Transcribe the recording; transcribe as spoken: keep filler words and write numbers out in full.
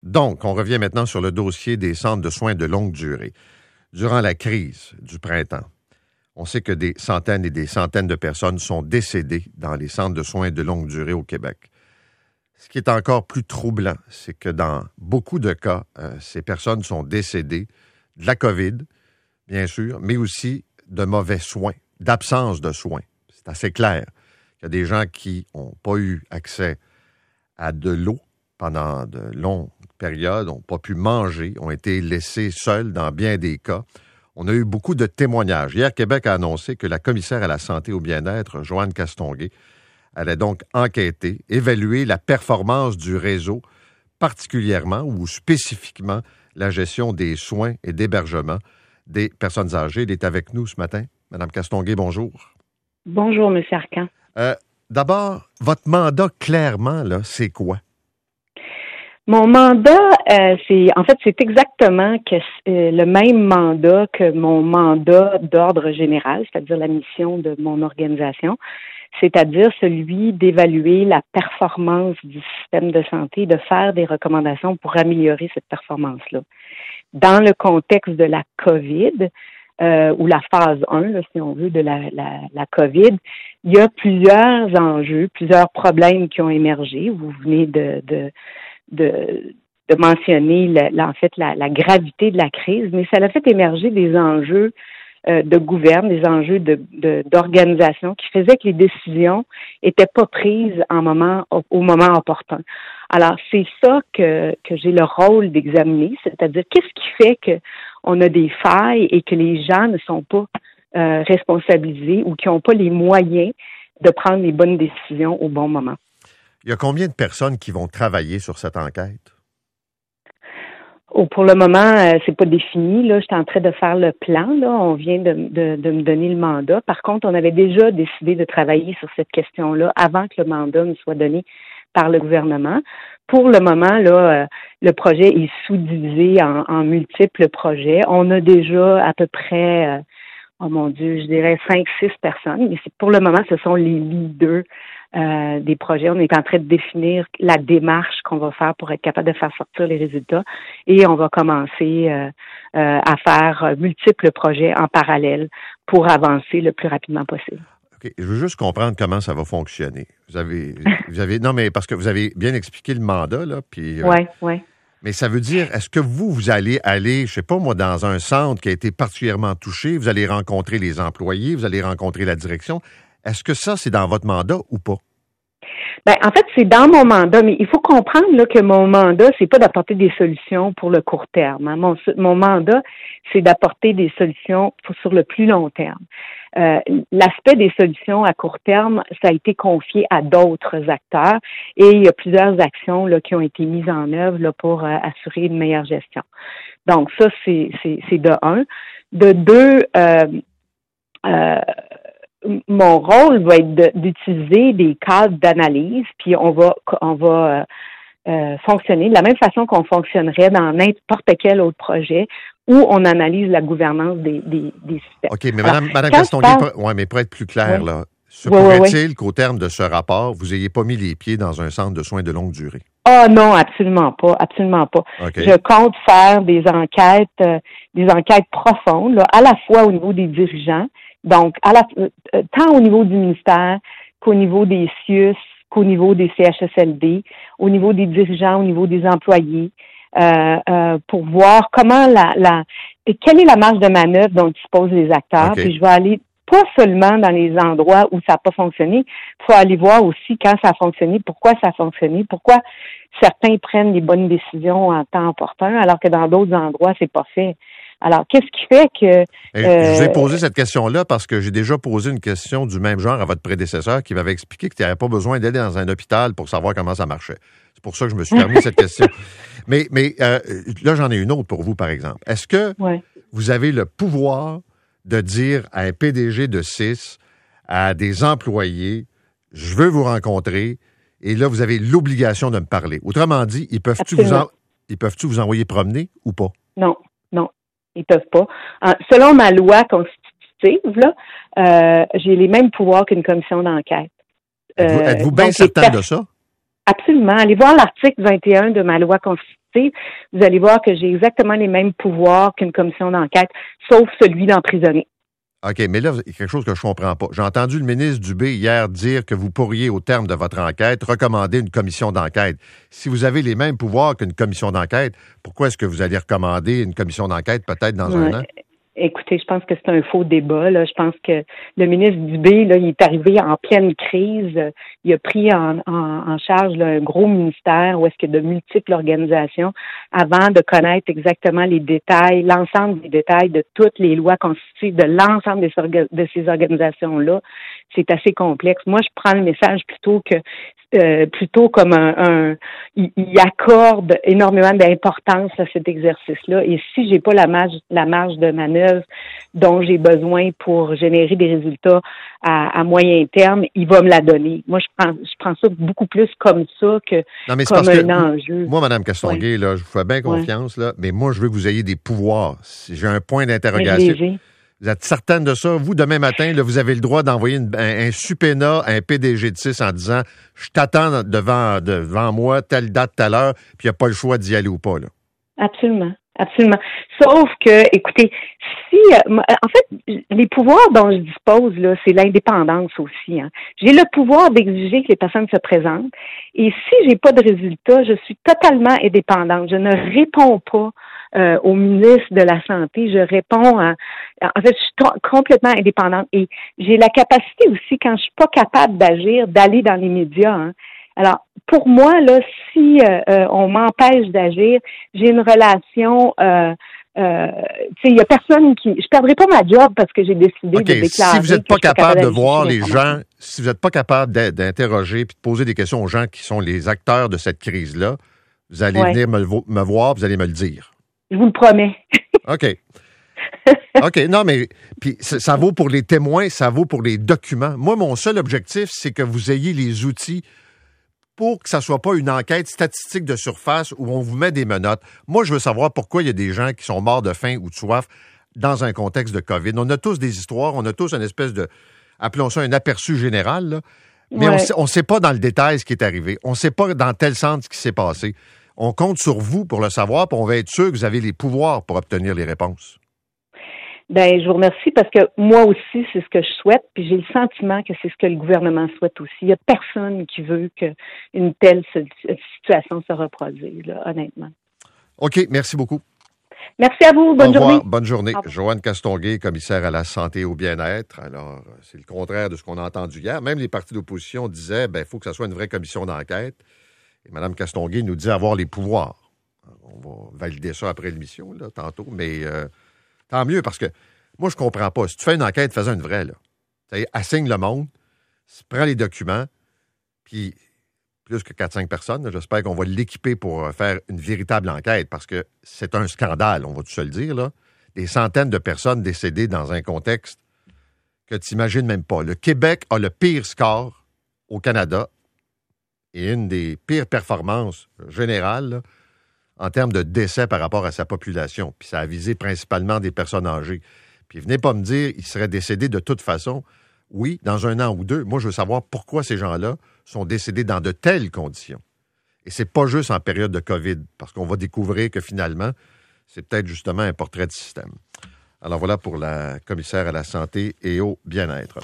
Donc, on revient maintenant sur le dossier des centres de soins de longue durée. Durant la crise du printemps, on sait que des centaines et des centaines de personnes sont décédées dans les centres de soins de longue durée au Québec. Ce qui est encore plus troublant, c'est que dans beaucoup de cas, euh, ces personnes sont décédées de la COVID, bien sûr, mais aussi de mauvais soins, d'absence de soins. C'est assez clair qu'il y a des gens qui n'ont pas eu accès à de l'eau pendant de longues périodes, n'ont pas pu manger, ont été laissés seuls dans bien des cas. On a eu beaucoup de témoignages. Hier, Québec a annoncé que la commissaire à la santé et au bien-être, Joanne Castonguay, allait donc enquêter, évaluer la performance du réseau, particulièrement ou spécifiquement la gestion des soins et d'hébergement des personnes âgées. Elle est avec nous ce matin. Madame Castonguay, bonjour. Bonjour, M. Arcan. Euh, d'abord, votre mandat, clairement, là, c'est quoi? Mon mandat, euh, c'est en fait, c'est exactement que euh, le même mandat que mon mandat d'ordre général, c'est-à-dire la mission de mon organisation, c'est-à-dire celui d'évaluer la performance du système de santé, de faire des recommandations pour améliorer cette performance-là. Dans le contexte de la COVID, euh, ou la phase un, là, si on veut, de la, la, la COVID, il y a plusieurs enjeux, plusieurs problèmes qui ont émergé. Vous venez de... de De, de mentionner la, la, en fait la, la gravité de la crise, mais ça a fait émerger des enjeux euh, de gouverne, des enjeux de, de, d'organisation qui faisaient que les décisions étaient pas prises en moment, au, au moment opportun. Alors, c'est ça que, que j'ai le rôle d'examiner, c'est-à-dire qu'est-ce qui fait que on a des failles et que les gens ne sont pas euh, responsabilisés ou qui n'ont pas les moyens de prendre les bonnes décisions au bon moment. Il y a combien de personnes qui vont travailler sur cette enquête? Oh, pour le moment, euh, c'est pas défini. Là, je suis en train de faire le plan. Là, on vient de, de, de me donner le mandat. Par contre, on avait déjà décidé de travailler sur cette question-là avant que le mandat me soit donné par le gouvernement. Pour le moment, là, euh, le projet est sous-divisé en, en multiples projets. On a déjà à peu près, euh, oh mon Dieu, je dirais cinq, six personnes. Mais c'est, pour le moment, ce sont les leaders Euh, des projets. On est en train de définir la démarche qu'on va faire pour être capable de faire sortir les résultats et on va commencer euh, euh, à faire multiples projets en parallèle pour avancer le plus rapidement possible. OK. Je veux juste comprendre comment ça va fonctionner. Vous avez, vous avez, non, mais parce que vous avez bien expliqué le mandat, là, puis... Oui, euh, oui. Mais ça veut dire, est-ce que vous, vous allez aller, je sais pas moi, dans un centre qui a été particulièrement touché, vous allez rencontrer les employés, vous allez rencontrer la direction. Est-ce que ça, c'est dans votre mandat ou pas? Ben, en fait, c'est dans mon mandat, mais il faut comprendre là, que mon mandat, c'est pas d'apporter des solutions pour le court terme. Hein. Mon, mon mandat, c'est d'apporter des solutions pour, sur le plus long terme. Euh, l'aspect des solutions à court terme, ça a été confié à d'autres acteurs et il y a plusieurs actions là, qui ont été mises en œuvre là, pour euh, assurer une meilleure gestion. Donc, ça, c'est, c'est, c'est de un. De deux, euh, euh, mon rôle va être de, d'utiliser des cadres d'analyse, puis on va on va euh, euh, fonctionner de la même façon qu'on fonctionnerait dans n'importe quel autre projet où on analyse la gouvernance des, des, des systèmes. OK, mais Mme, Mme Castonguay, parle... ouais, mais pour être plus clair, oui. là, se oui, pourrait-il oui. qu'au terme de ce rapport, vous n'ayez pas mis les pieds dans un centre de soins de longue durée? Ah oh, non, absolument pas, absolument pas. Okay. Je compte faire des enquêtes, euh, des enquêtes profondes, là, à la fois au niveau des dirigeants. Donc, à la, euh, tant au niveau du ministère qu'au niveau des C I U S, qu'au niveau des C H S L D, au niveau des dirigeants, au niveau des employés, euh, euh, pour voir comment la, la, quelle est la marge de manœuvre dont disposent les acteurs. Okay. Puis je vais aller pas seulement dans les endroits où ça n'a pas fonctionné, il faut aller voir aussi quand ça a fonctionné, pourquoi ça a fonctionné, pourquoi certains prennent les bonnes décisions en temps opportun, alors que dans d'autres endroits, c'est pas fait. Alors, qu'est-ce qui fait que... Euh... Je vous ai posé cette question-là parce que j'ai déjà posé une question du même genre à votre prédécesseur qui m'avait expliqué qu'il n'y avait pas besoin d'aller dans un hôpital pour savoir comment ça marchait. C'est pour ça que je me suis permis cette question. Mais, mais euh, là, j'en ai une autre pour vous, par exemple. Est-ce que ouais. vous avez le pouvoir de dire à un P D G de C I S, à des employés, je veux vous rencontrer, et là, vous avez l'obligation de me parler? Autrement dit, ils peuvent-tu vous, en... ils peuvent-tu vous envoyer promener ou pas? Non, non. Ils peuvent pas. En, selon ma loi constitutive, là, euh, j'ai les mêmes pouvoirs qu'une commission d'enquête. Êtes-vous, êtes-vous bien certain per- de ça? Absolument. Allez voir l'article vingt et un de ma loi constitutive. Vous allez voir que j'ai exactement les mêmes pouvoirs qu'une commission d'enquête, sauf celui d'emprisonner. OK, mais là, il y a quelque chose que je ne comprends pas. J'ai entendu le ministre Dubé hier dire que vous pourriez, au terme de votre enquête, recommander une commission d'enquête. Si vous avez les mêmes pouvoirs qu'une commission d'enquête, pourquoi est-ce que vous allez recommander une commission d'enquête peut-être dans Ouais. un an? Écoutez, je pense que c'est un faux débat. Là. Je pense que le ministre Dubé, là, il est arrivé en pleine crise. Il a pris en, en, en charge là, un gros ministère où est-ce qu'il y a de multiples organisations avant de connaître exactement les détails, l'ensemble des détails de toutes les lois constitutives de l'ensemble des orga- de ces organisations-là. C'est assez complexe. Moi, je prends le message plutôt que Euh, plutôt comme un, un il, il accorde énormément d'importance à cet exercice-là. Et si j'ai pas la marge, la marge de manœuvre dont j'ai besoin pour générer des résultats à, à moyen terme, il va me la donner. Moi, je prends, je prends ça beaucoup plus comme ça que non, mais c'est comme parce un que enjeu. Moi, Mme Castonguay, ouais. là, je vous fais bien confiance, ouais. là, mais moi, je veux que vous ayez des pouvoirs. Si j'ai un point d'interrogation. Vous êtes certaine de ça? Vous, demain matin, là, vous avez le droit d'envoyer une, un, un subpoena à un P D G de six en disant « Je t'attends devant, devant moi, telle date, telle heure, puis il n'y a pas le choix d'y aller ou pas. » là. Absolument. Absolument. Sauf que, écoutez, si, euh, en fait, les pouvoirs dont je dispose, là, c'est l'indépendance aussi. Hein. J'ai le pouvoir d'exiger que les personnes se présentent. Et si j'ai pas de résultat, je suis totalement indépendante. Je ne réponds pas euh, au ministre de la Santé. Je réponds à, en fait, je suis t- complètement indépendante. Et j'ai la capacité aussi, quand je suis pas capable d'agir, d'aller dans les médias. Hein. Alors, pour moi, là, si euh, euh, on m'empêche d'agir, j'ai une relation. Euh, euh, tu sais, il y a personne qui. Je perdrai pas ma job parce que j'ai décidé okay, de déclarer. Si vous n'êtes pas capable, capable de voir les gens, si vous n'êtes pas capable d'interroger puis de poser des questions aux gens qui sont les acteurs de cette crise-là, vous allez ouais. venir me, me voir, vous allez me le dire. Je vous le promets. OK. OK, non, mais puis ça vaut pour les témoins, ça vaut pour les documents. Moi, mon seul objectif, c'est que vous ayez les outils pour que ça ne soit pas une enquête statistique de surface où on vous met des menottes. Moi, je veux savoir pourquoi il y a des gens qui sont morts de faim ou de soif dans un contexte de COVID. On a tous des histoires, on a tous une espèce de, appelons ça un aperçu général, là. Mais ouais. on ne sait pas dans le détail ce qui est arrivé. On ne sait pas dans tel sens ce qui s'est passé. On compte sur vous pour le savoir, puis on va être sûr que vous avez les pouvoirs pour obtenir les réponses. Ben, je vous remercie parce que moi aussi, c'est ce que je souhaite, puis j'ai le sentiment que c'est ce que le gouvernement souhaite aussi. Il n'y a personne qui veut qu'une telle situation se reproduise, là, honnêtement. OK, merci beaucoup. Merci à vous. Bonne Au revoir. journée. Bonne journée. Joanne Castonguay, commissaire à la santé et au bien-être. Alors, c'est le contraire de ce qu'on a entendu hier. Même les partis d'opposition disaient, ben, il faut que ça soit une vraie commission d'enquête. Et Mme Castonguay nous dit avoir les pouvoirs. On va valider ça après l'émission, là, tantôt, mais... Euh, Tant mieux, parce que moi, je comprends pas. Si tu fais une enquête, fais-en une vraie, là. C'est-à-dire, assigne le monde, prends les documents, puis plus que quatre cinq personnes, là, j'espère qu'on va l'équiper pour faire une véritable enquête, parce que c'est un scandale, on va tout se le dire, là. Des centaines de personnes décédées dans un contexte que tu n'imagines même pas. Le Québec a le pire score au Canada et une des pires performances générales, là, en termes de décès par rapport à sa population. Puis ça a visé principalement des personnes âgées. Puis venez pas me dire qu'ils seraient décédés de toute façon. Oui, dans un an ou deux. Moi, je veux savoir pourquoi ces gens-là sont décédés dans de telles conditions. Et c'est pas juste en période de COVID, parce qu'on va découvrir que finalement, c'est peut-être justement un portrait de système. Alors voilà pour la commissaire à la santé et au bien-être.